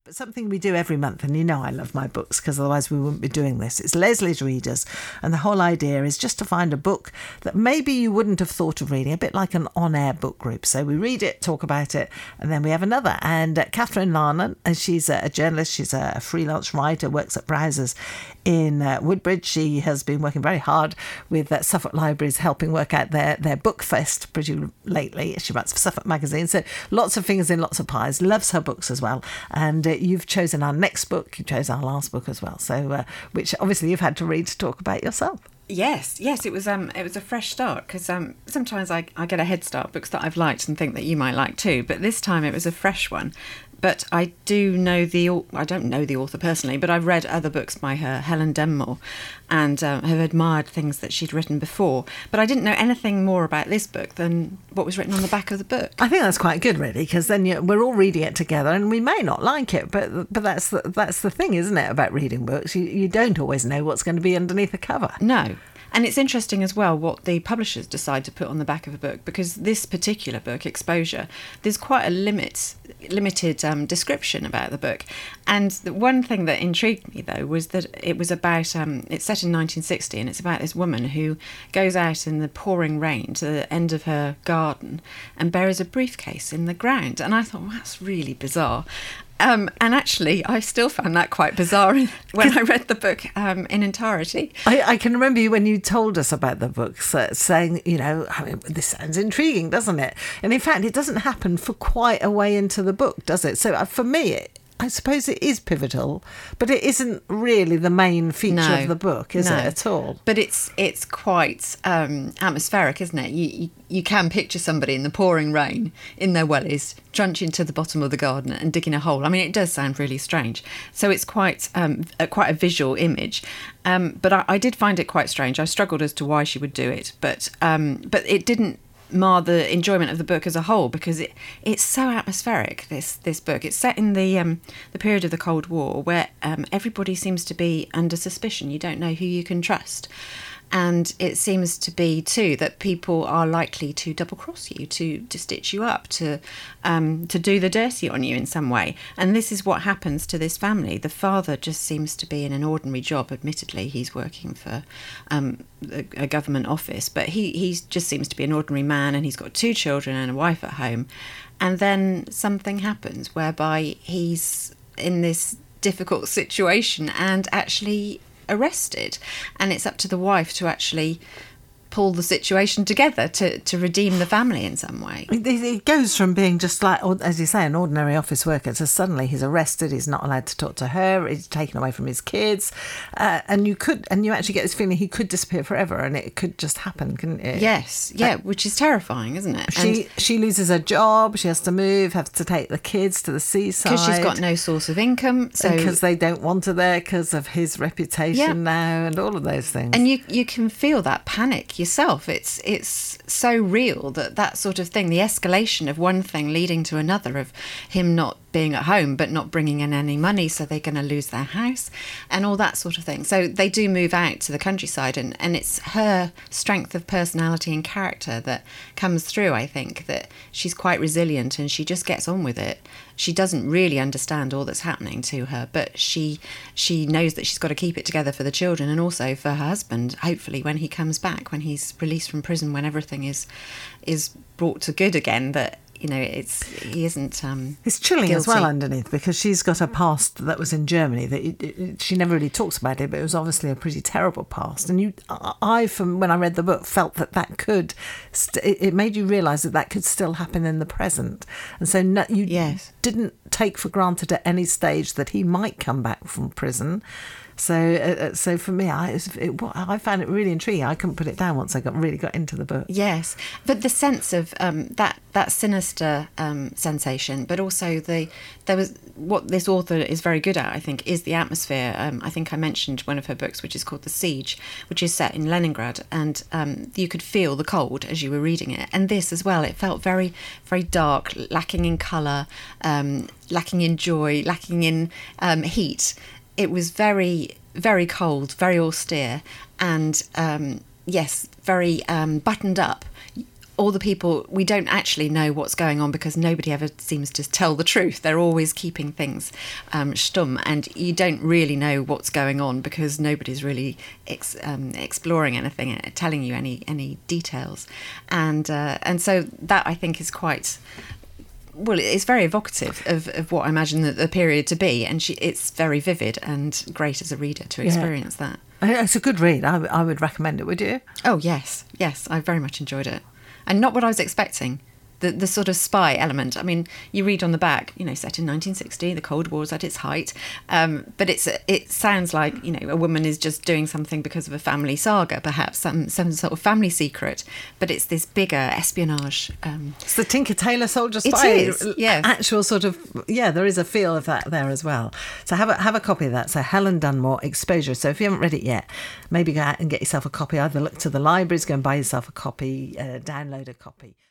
But something we do every month, and you know I love my books because otherwise we wouldn't be doing this. It's Leslie's Readers, and the whole idea is just to find a book that maybe you wouldn't have thought of reading, a bit like an on-air book group. So we read it, talk about it, and then we have another. And Catherine Larnan, and she's a journalist, she's a freelance writer, works at Browsers in Woodbridge. She has been working very hard with Suffolk Libraries, helping work out their book fest pretty lately. She writes for Suffolk Magazine, so lots of fingers in lots of pies, loves her books as well. And you've chosen our next book, you chose our last book as well, so which obviously you've had to read to talk about yourself. Yes, it was a fresh start because sometimes I get a head start, books that I've liked and think that you might like too, but this time it was a fresh one. But I don't know the author personally, but I've read other books by her, Helen Denmore, and have admired things that she'd written before. But I didn't know anything more about this book than what was written on the back of the book. I think that's quite good, really, because then we're all reading it together, and we may not like it, but that's the thing, isn't it, about reading books? You don't always know what's going to be underneath the cover. No. And it's interesting as well what the publishers decide to put on the back of a book, because this particular book, Exposure, there's quite a limited description about the book. And the one thing that intrigued me, though, was that it was about, it's set in 1960, and it's about this woman who goes out in the pouring rain to the end of her garden and buries a briefcase in the ground. And I thought, well, that's really bizarre. And actually, I still found that quite bizarre when I read the book in entirety. I can remember you when you told us about the book, saying, this sounds intriguing, doesn't it? And in fact, it doesn't happen for quite a way into the book, does it? So for me, I suppose it is pivotal, but it isn't really the main feature of the book, is it, at all? But it's quite atmospheric, isn't it? You can picture somebody in the pouring rain in their wellies, trunching to the bottom of the garden and digging a hole. I mean, it does sound really strange. So it's quite a visual image. But I did find it quite strange. I struggled as to why she would do it, but it didn't mar the enjoyment of the book as a whole, because it's so atmospheric, this book. It's set in the period of the Cold War, where everybody seems to be under suspicion. You don't know who you can trust. And it seems to be, too, that people are likely to double-cross you, to stitch you up, to do the dirty on you in some way. And this is what happens to this family. The father just seems to be in an ordinary job. Admittedly, he's working for a government office, but he just seems to be an ordinary man, and he's got 2 children and a wife at home. And then something happens whereby he's in this difficult situation and actually arrested, and it's up to the wife to actually pull the situation together to redeem the family in some way. It goes from being just like, as you say, an ordinary office worker to suddenly he's arrested, he's not allowed to talk to her, he's taken away from his kids, and you actually get this feeling he could disappear forever, and it could just happen, couldn't it? Yes, which is terrifying, isn't it? She loses her job, she has to move, has to take the kids to the seaside. Because she's got no source of income. Because they don't want her there because of his reputation now, and all of those things. And you can feel that panic yourself. It's so real, that sort of thing, the escalation of one thing leading to another, of him not being at home but not bringing in any money, so they're going to lose their house and all that sort of thing. So they do move out to the countryside, and it's her strength of personality and character that comes through. I think that she's quite resilient and she just gets on with it. She doesn't really understand all that's happening to her, but she knows that she's got to keep it together for the children and also for her husband, hopefully when he comes back, when he's released from prison, when everything is brought to good again, that he isn't it's chilling guilty as well underneath, because she's got a past that was in Germany that she never really talks about it, but it was obviously a pretty terrible past. And from when I read the book, felt that could it made you realise that could still happen in the present, and so didn't take for granted at any stage that he might come back from prison. So for me, I found it really intriguing. I couldn't put it down once I really got into the book. Yes, but the sense of that sinister sensation, but also what this author is very good at, I think, is the atmosphere. I think I mentioned one of her books, which is called The Siege, which is set in Leningrad, and you could feel the cold as you were reading it. And this as well, it felt very, very dark, lacking in colour, lacking in joy, lacking in heat. It was very, very cold, very austere, and very buttoned up. all the people, we don't actually know what's going on because nobody ever seems to tell the truth. They're always keeping things stumm, and you don't really know what's going on because nobody's really exploring anything, telling you any details, and so that I think is quite. Well, it's very evocative of what I imagine the period to be, and it's very vivid and great as a reader to experience that. It's a good read. I would recommend it, would you? Oh, yes, I very much enjoyed it. And not what I was expecting. The sort of spy element. I mean, you read on the back, set in 1960, the Cold War's at its height. But it sounds like, a woman is just doing something because of a family saga, perhaps, some sort of family secret. But it's this bigger espionage. It's the Tinker Tailor Soldier Spy. It is, yeah. Actual sort of, there is a feel of that there as well. So have a copy of that. So Helen Dunmore, Exposure. So if you haven't read it yet, maybe go out and get yourself a copy. Either look to the libraries, go and buy yourself a copy, download a copy.